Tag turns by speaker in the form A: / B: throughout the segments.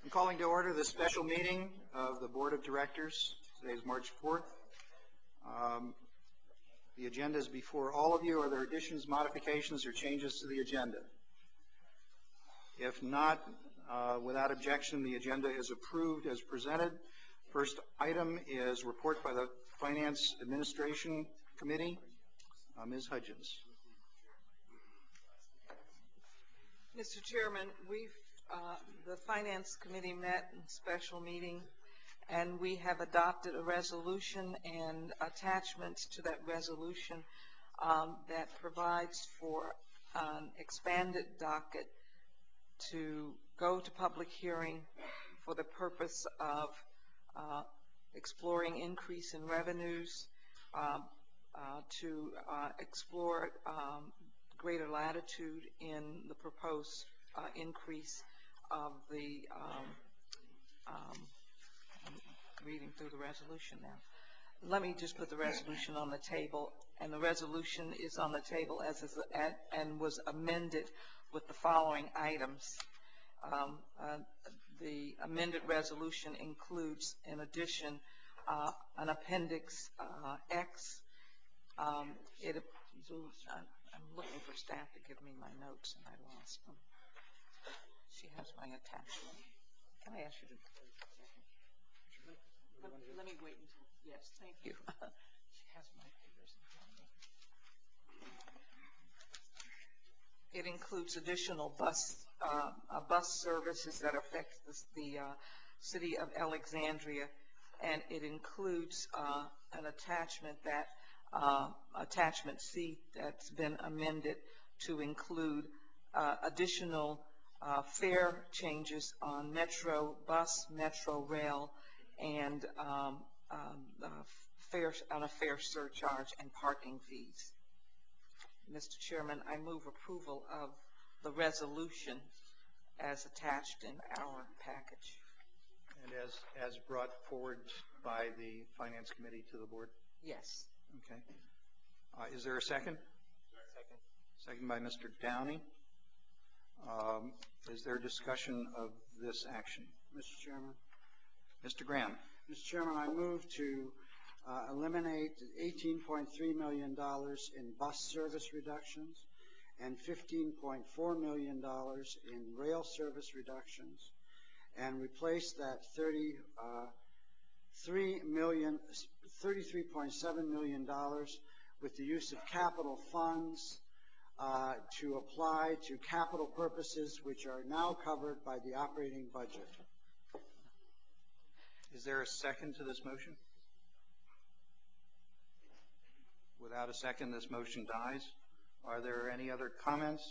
A: I'm calling to order this special meeting of the Board of Directors. Today is March 4th. The agenda is before all of you. Are there additions, modifications, or changes to the agenda? If not, without objection, the agenda is approved as presented. First item is report by the Finance Administration Committee. Ms. Hudgens.
B: Mr. Chairman, the Finance Committee met in special meeting, and we have adopted a resolution and attachments to that resolution that provides for an expanded docket to go to public hearing for the purpose of exploring increase in revenues, to explore greater latitude in the proposed increase of the I'm reading through the resolution now. Let me just put the resolution on the table, and the resolution is on the table as is, and was amended with the following items. The amended resolution includes, in addition, an Appendix X. I'm looking for staff to give me my notes, and I lost them. She has my attachment. Can I ask you to? Let me wait until. Yes, thank you. She has my papers in front of me. It includes additional bus services that affect the city of Alexandria, and it includes an attachment that attachment C that's been amended to include additional fare changes on Metro Bus, Metro Rail, and fares on a fare surcharge and parking fees. Mr. Chairman, I move approval of the resolution as attached in our package.
A: And as brought forward by the Finance Committee to the Board?
B: Yes.
A: Okay. Is there a second? Second. Second by Mr. Downey. Is there discussion of this action?
C: Mr. Chairman.
A: Mr. Graham.
C: Mr. Chairman, I move to eliminate $18.3 million in bus service reductions and $15.4 million in rail service reductions, and replace that $33.7 million with the use of capital funds to apply to capital purposes which are now covered by the operating budget.
A: Is there a second to this motion? Without a second, this motion dies. Are there any other comments?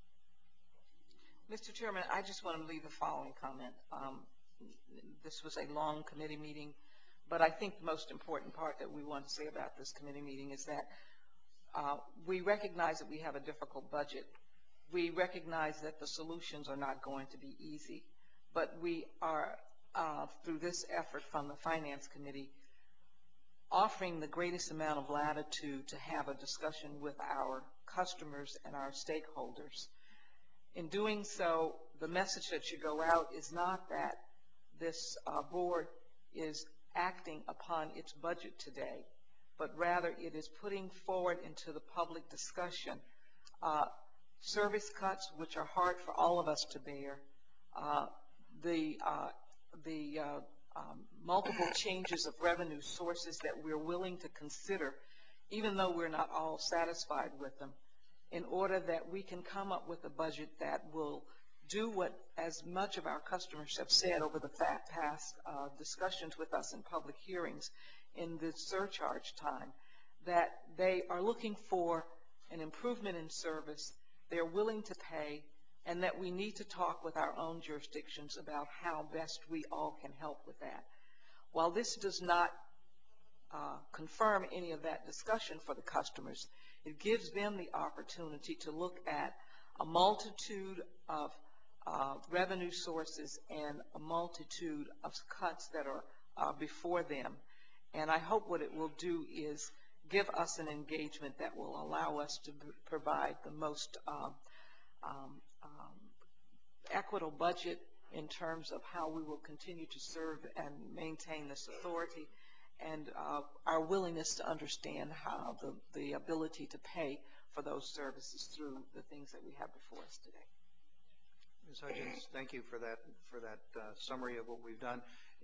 B: Mr. Chairman, I just want to leave the following comment. This was a long committee meeting, but I think the most important part that we want to say about this committee meeting is that we recognize that we have a difficult budget. We recognize that the solutions are not going to be easy, but we are, through this effort from the Finance Committee, offering the greatest amount of latitude to have a discussion with our customers and our stakeholders. In doing so, the message that should go out is not that this board is acting upon its budget today, but rather it is putting forward into the public discussion service cuts which are hard for all of us to bear, the multiple changes of revenue sources that we're willing to consider, even though we're not all satisfied with them, in order that we can come up with a budget that will do what as much of our customers have said over the past discussions with us in public hearings in the surcharge time, that they are looking for an improvement in service, they're willing to pay, and that we need to talk with our own jurisdictions about how best we all can help with that. While this does not confirm any of that discussion for the customers, it gives them the opportunity to look at a multitude of revenue sources and a multitude of cuts that are before them. And I hope what it will do is give us an engagement that will allow us to provide the most equitable budget in terms of how we will continue to serve and maintain this authority, and our willingness to understand how the ability to pay for those services through the things that we have before us today.
A: Ms. Hudgens, thank you for that summary of what we've done.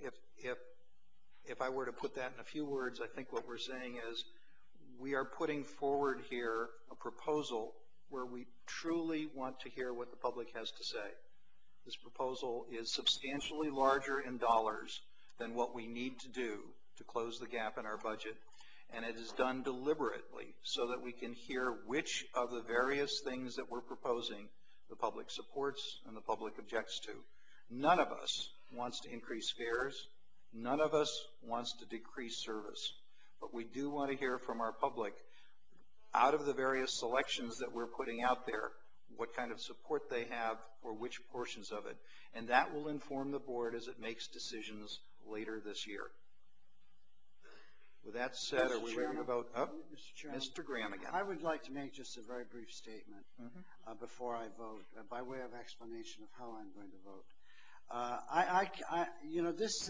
A: If I were to put that in a few words, I think what we're saying is we are putting forward here a proposal where we truly want to hear what the public has to say. This proposal is substantially larger in dollars than what we need to do to close the gap in our budget, and it is done deliberately so that we can hear which of the various things that we're proposing the public supports and the public objects to. None of us wants to increase fares. None of us wants to decrease service. But we do want to hear from our public, out of the various selections that we're putting out there, what kind of support they have for which portions of it. And that will inform the board as it makes decisions later this year. With that said, are we ready to vote? Oh,
C: Mr. Chairman,
A: Mr. Graham again.
C: I would like to make just a very brief statement before I vote, by way of explanation of how I'm going to vote. This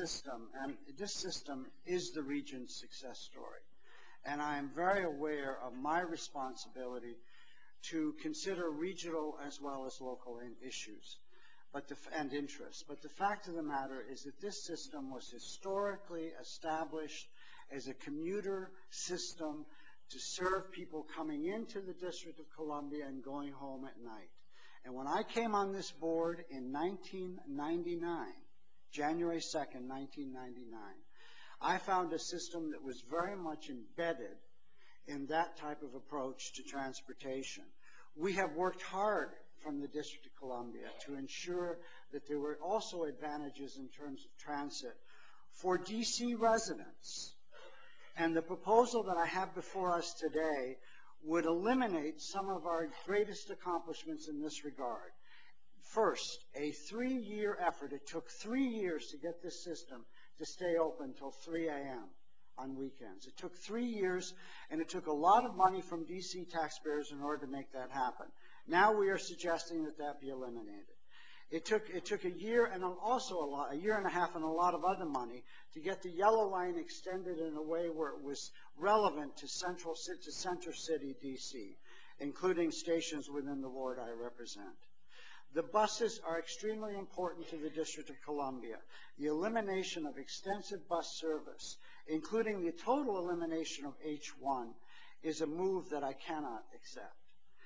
C: system is the region's success story, and I am very aware of my responsibility to consider regional as well as local issues and interests. But the fact of the matter is that this system was historically established as a commuter system to serve people coming into the District of Columbia and going home at night. And when I came on this board in 1999, January 2nd, 1999, I found a system that was very much embedded in that type of approach to transportation. We have worked hard from the District of Columbia to ensure that there were also advantages in terms of transit for D.C. residents. And the proposal that I have before us today would eliminate some of our greatest accomplishments in this regard. First, a 3-year effort. It took 3 years to get this system to stay open till 3 a.m. on weekends. It took 3 years, and it took a lot of money from D.C. taxpayers in order to make that happen. Now we are suggesting that that be eliminated. It took a year and also a year and a half and a lot of other money to get the yellow line extended in a way where it was relevant to Center City, D.C., including stations within the ward I represent. The buses are extremely important to the District of Columbia. The elimination of extensive bus service, including the total elimination of H1, is a move that I cannot accept.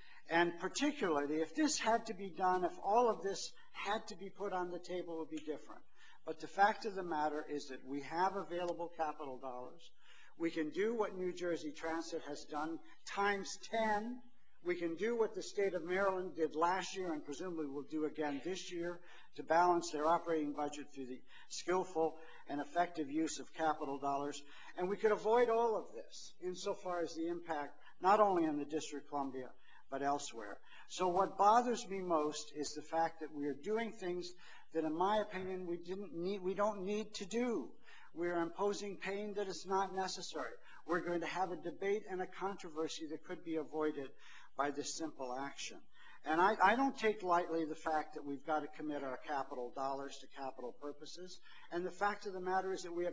C: And particularly, if this had to be done, if all of this had to be put on the table, it would be different. But the fact of the matter is that we have available capital dollars. We can do what New Jersey Transit has done times 10. We can do what the state of Maryland did last year and presumably will do again this year to balance their operating budget through the skillful and effective use of capital dollars. And we could avoid all of this insofar as the impact not only in the District of Columbia but elsewhere. So what bothers me most is the fact that we are doing things that, in my opinion, we don't need to do. We are imposing pain that is not necessary. We're going to have a debate and a controversy that could be avoided by this simple action. And I don't take lightly the fact that we've got to commit our capital dollars to capital purposes. And the fact of the matter is that we have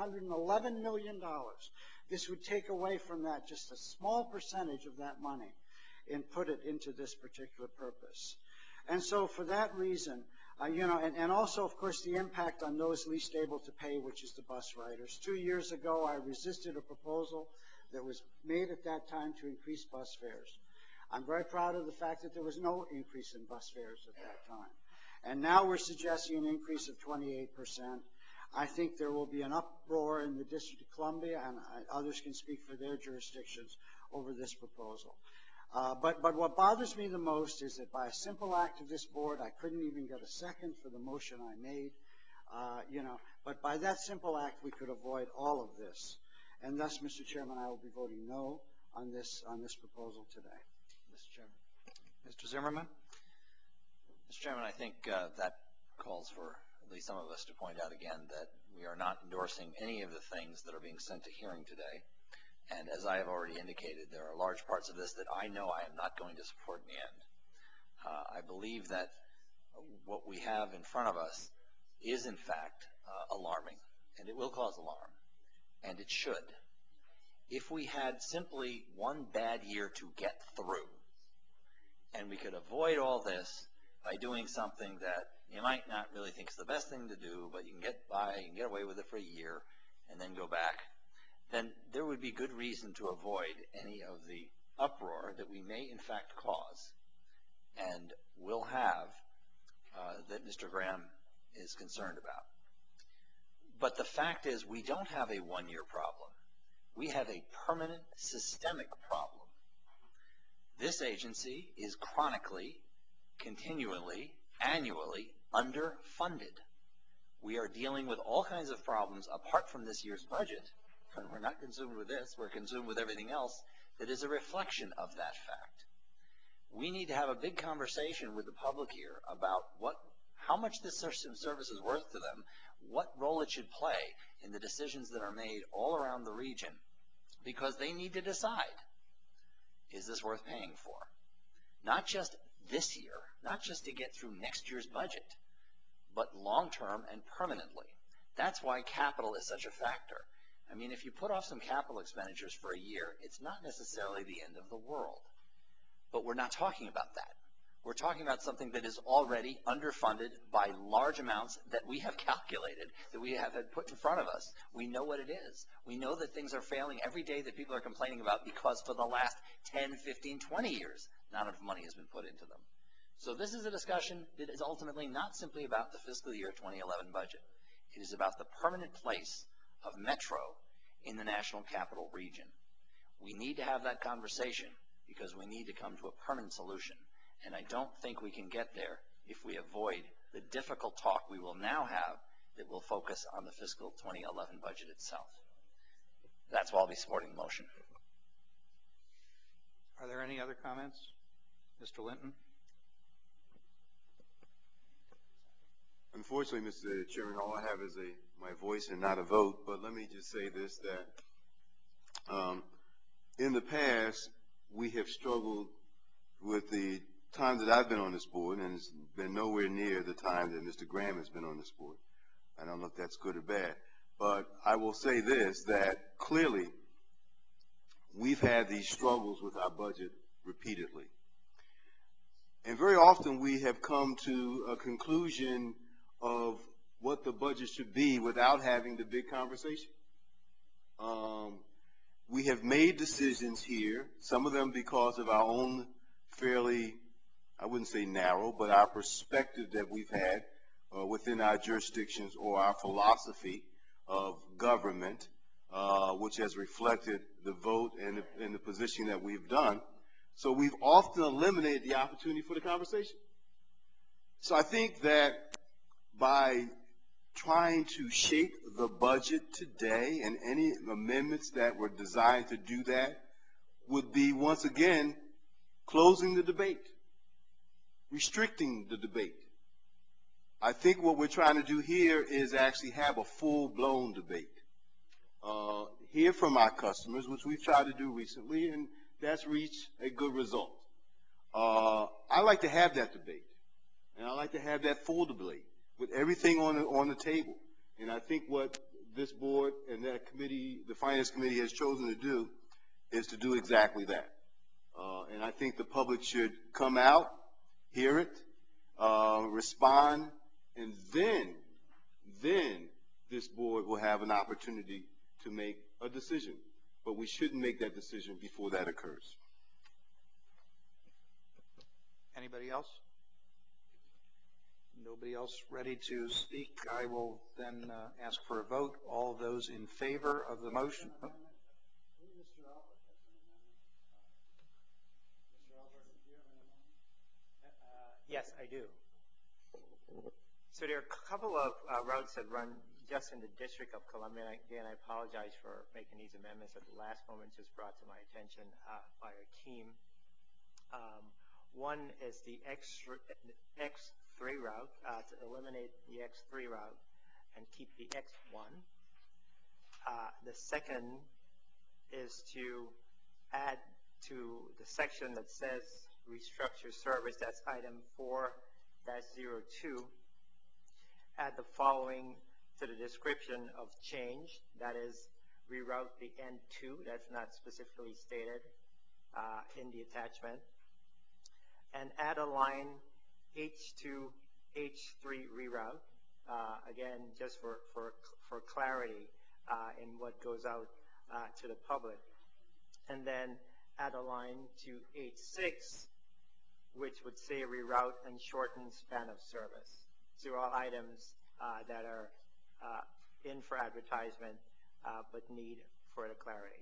C: $711 million. This would take away from that just a small percentage of that money and put it into this particular purpose. And so for that reason, and also, of course, the impact on those least able to pay, which is the bus riders. 2 years ago, I resisted a proposal that was made at that time to increase bus fares. I'm very proud of the fact that there was no increase in bus fares at that time. And now we're suggesting an increase of 28%. I think there will be an uproar in the District of Columbia, and others can speak for their jurisdictions over this proposal. But what bothers me the most is that by a simple act of this board, I couldn't even get a second for the motion I made, but by that simple act, we could avoid all of this. And thus, Mr. Chairman, I will be voting no on this proposal today. Mr. Chairman.
A: Mr. Zimmerman?
D: Mr. Chairman, I think that calls for at least some of us to point out again that we are not endorsing any of the things that are being sent to hearing today. And as I have already indicated, there are large parts of this that I know I am not going to support in the end. I believe that what we have in front of us is in fact alarming, and it will cause alarm, and it should. If we had simply one bad year to get through, and we could avoid all this by doing something that you might not really think is the best thing to do, but you can get by, you can get away with it for a year, and then go back, then there would be good reason to avoid any of the uproar that we may in fact cause and will have that Mr. Graham is concerned about. But the fact is, we don't have a one-year problem. We have a permanent systemic problem. This agency is chronically, continually, annually underfunded. We are dealing with all kinds of problems apart from this year's budget. And we're not consumed with this, we're consumed with everything else that is a reflection of that fact. We need to have a big conversation with the public here about how much this service is worth to them, what role it should play in the decisions that are made all around the region, because they need to decide, is this worth paying for? Not just this year, not just to get through next year's budget, but long-term and permanently. That's why capital is such a factor. I mean, if you put off some capital expenditures for a year, it's not necessarily the end of the world. But we're not talking about that. We're talking about something that is already underfunded by large amounts that we have calculated, that we have had put in front of us. We know what it is. We know that things are failing every day that people are complaining about because for the last 10, 15, 20 years, not enough money has been put into them. So this is a discussion that is ultimately not simply about the fiscal year 2011 budget. It is about the permanent place of Metro in the National Capital Region. We need to have that conversation because we need to come to a permanent solution. And I don't think we can get there if we avoid the difficult talk we will now have that will focus on the fiscal 2011 budget itself. That's why I'll be supporting the motion.
A: Are there any other comments? Mr. Linton?
E: Unfortunately, Mr. Chairman, all I have is my voice and not a vote, but let me just say this, that in the past, we have struggled with the time that I've been on this board, and it's been nowhere near the time that Mr. Graham has been on this board. I don't know if that's good or bad, but I will say this, that clearly we've had these struggles with our budget repeatedly. And very often we have come to a conclusion of what the budget should be without having the big conversation. We have made decisions here, some of them because of our own fairly, I wouldn't say narrow, but our perspective that we've had within our jurisdictions or our philosophy of government, which has reflected the vote and the position that we've done. So we've often eliminated the opportunity for the conversation. So I think that by trying to shape the budget today, and any amendments that were designed to do that would be, once again, closing the debate, restricting the debate. I think what we're trying to do here is actually have a full-blown debate. Hear from our customers, which we've tried to do recently, and that's reached a good result. I like to have that debate, and I like to have that full debate with everything on the table. And I think what this board and that committee, the Finance Committee, has chosen to do is to do exactly that. And I think the public should come out, hear it, respond, and then this board will have an opportunity to make a decision. But we shouldn't make that decision before that occurs.
A: Anybody else? Nobody else ready to speak? I will then ask for a vote. All those in favor of the motion?
F: Yes, I do. So there are a couple of routes that run just in the District of Columbia. Again, I apologize for making these amendments at the last moment, just brought to my attention by our team. One is the X3 route, to eliminate the X3 route and keep the X1. The second is to add to the section that says restructure service, that's item 4 2018-02, add the following to the description of change, that is, reroute the N2, that's not specifically stated in the attachment, and add a line H2, H3 reroute, again, just for clarity in what goes out to the public. And then add a line to H6, which would say reroute and shorten span of service. So all items that are in for advertisement but need further clarity.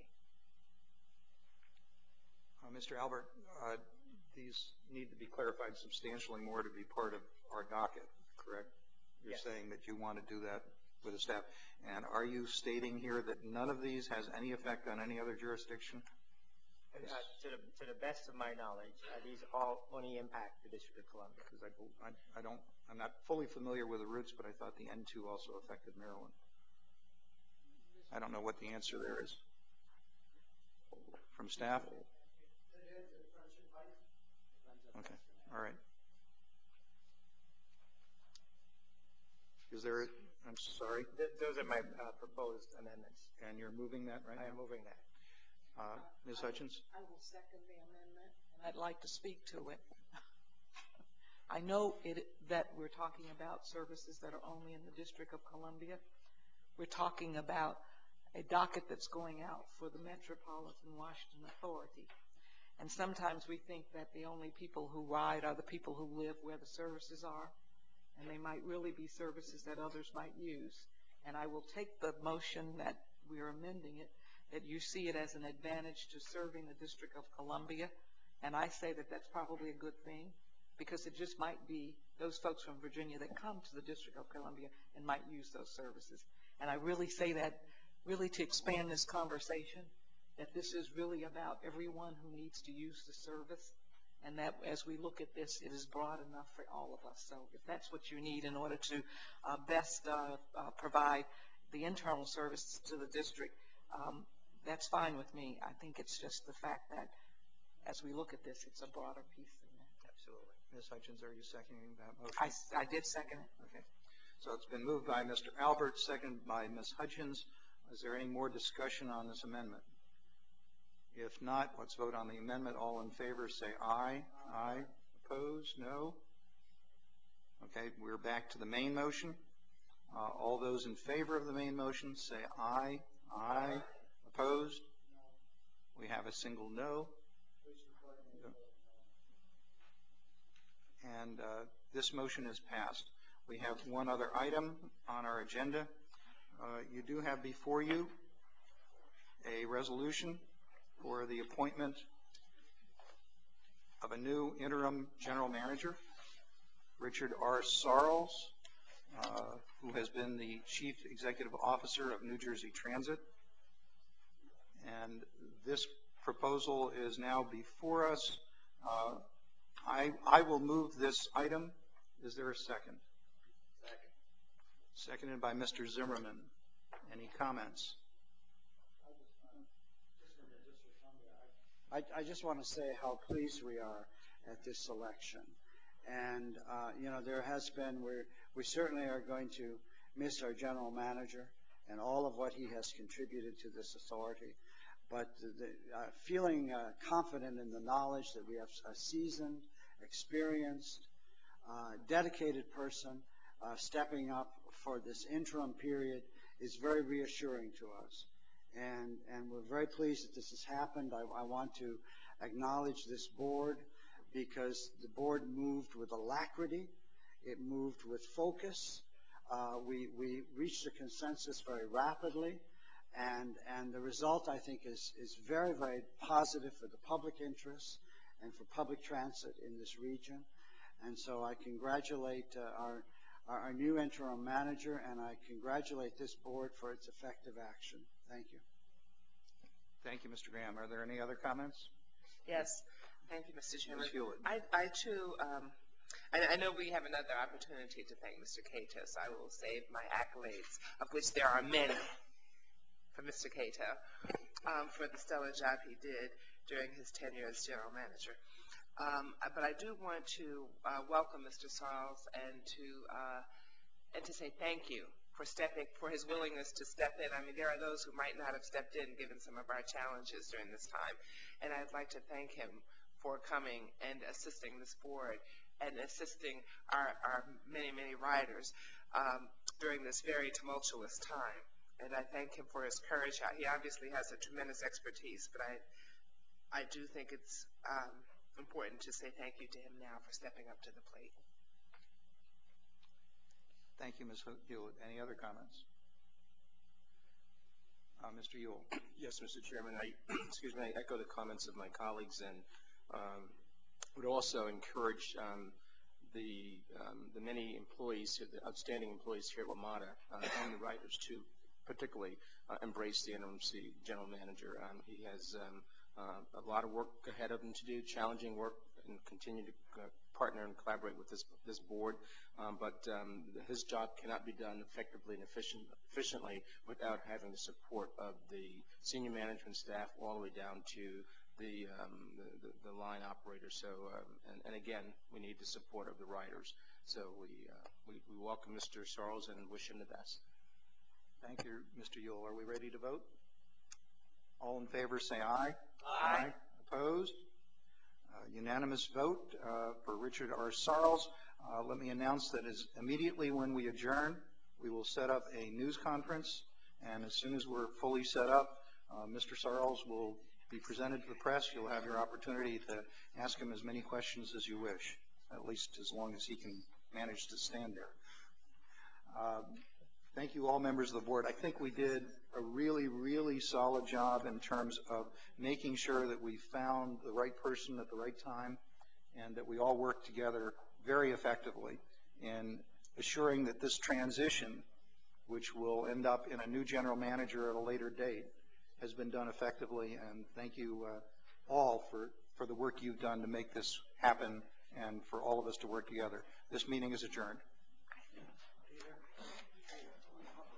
A: Mr. Albert, these need to be clarified substantially more to be part of our docket, correct? You're
F: Yes.
A: saying that you want to do that with the staff. And are you stating here that none of these has any effect on any other jurisdiction?
F: To the best of my knowledge, these all only impact the District of Columbia.
A: Because I'm not fully familiar with the routes, but I thought the N2 also affected Maryland. I don't know what the answer there is. From staff? Okay, all right. Is there, I'm sorry?
F: Those are my proposed amendments.
A: And you're moving that right
F: I
A: now?
F: am moving that.
A: Ms. Hutchins?
B: I will second the amendment, and I'd like to speak to it. I know that we're talking about services that are only in the District of Columbia. We're talking about a docket that's going out for the Metropolitan Washington Authority. And sometimes we think that the only people who ride are the people who live where the services are, and they might really be services that others might use. And I will take the motion that we're amending it, that you see it as an advantage to serving the District of Columbia, and I say that that's probably a good thing, because it just might be those folks from Virginia that come to the District of Columbia and might use those services. And I really say that really to expand this conversation, that this is really about everyone who needs to use the service, and that as we look at this, it is broad enough for all of us. So if that's what you need in order to best provide the internal service to the district, that's fine with me. I think it's just the fact that as we look at this, it's a broader piece than that.
A: Absolutely. Ms. Hutchins, are you seconding that motion?
B: I did second it.
A: Okay. So it's been moved by Mr. Albert, seconded by Ms. Hutchins. Is there any more discussion on this amendment? If not, let's vote on the amendment. All in favor say aye. Aye. Opposed? No? Okay, we're back to the main motion. All those in favor of the main motion say aye. Aye. Opposed? We have a single no. And this motion is passed. We have one other item on our agenda. You do have before you a resolution for the appointment of a new interim general manager, Richard R. Sarles, who has been the Chief Executive Officer of New Jersey Transit. And this proposal is now before us. I will move this item. Is there a second? Second. Seconded by Mr. Zimmerman. Any comments?
C: I just want to say how pleased we are at this selection. And, there has been, we certainly are going to miss our general manager and all of what he has contributed to this authority. But feeling confident in the knowledge that we have a seasoned, experienced, dedicated person stepping up for this interim period is very reassuring to us. And we're very pleased that this has happened. I want to acknowledge this board because the board moved with alacrity. It moved with focus. We reached a consensus very rapidly. And the result, I think, is very, very positive for the public interest and for public transit in this region. And so I congratulate our new interim manager, and I congratulate this board for its effective action. Thank you.
A: Thank you, Mr. Graham. Are there any other comments?
G: Yes. Thank you, Mr. Chairman.
A: Ms. Hewlett.
G: I too, I know we have another opportunity to thank Mr. Cato, so I will save my accolades, of which there are many, for Mr. Cato, for the stellar job he did during his tenure as general manager. But I do want to welcome Mr. Sarles and to say thank you for his willingness to step in. I mean, there are those who might not have stepped in given some of our challenges during this time. And I'd like to thank him for coming and assisting this board and assisting our many, many riders during this very tumultuous time. And I thank him for his courage. He obviously has a tremendous expertise, but I do think it's important to say thank you to him now for stepping up to the plate.
A: Thank you, Ms. Hewitt. Any other comments? Mr. Ewell.
H: Yes, Mr. Chairman. I echo the comments of my colleagues and would also encourage the many employees, the outstanding employees here at WMATA and the writers to particularly embrace the interim general manager. He has a lot of work ahead of him to do, challenging work, and continue to partner and collaborate with this board. But his job cannot be done effectively and efficiently without having the support of the senior management staff all the way down to the line operator. So, and again, we need the support of the writers. So we welcome Mr. Sarles and wish him the best.
A: Thank you, Mr. Ewell. Are we ready to vote? All in favor say aye.
G: Aye.
A: Opposed? Unanimous vote for Richard R. Sarles. Let me announce that immediately when we adjourn, we will set up a news conference, and as soon as we're fully set up, Mr. Sarles will be presented to the press. You'll have your opportunity to ask him as many questions as you wish, at least as long as he can manage to stand there. Thank you, all members of the board. I think we did a really, really solid job in terms of making sure that we found the right person at the right time and that we all worked together very effectively in assuring that this transition, which will end up in a new general manager at a later date, has been done effectively. And thank you all for the work you've done to make this happen and for all of us to work together. This meeting is adjourned.